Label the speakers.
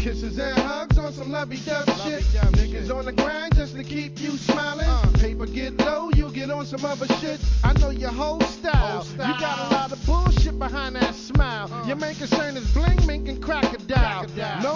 Speaker 1: Kisses and hugs on some lovey-dovey shit. Niggas on the grind just to keep you smiling. Paper get low, you get on some other shit. I know your whole style. You got a lot of bullshit behind that smile. Your main concern is bling, mink, and crocodile. No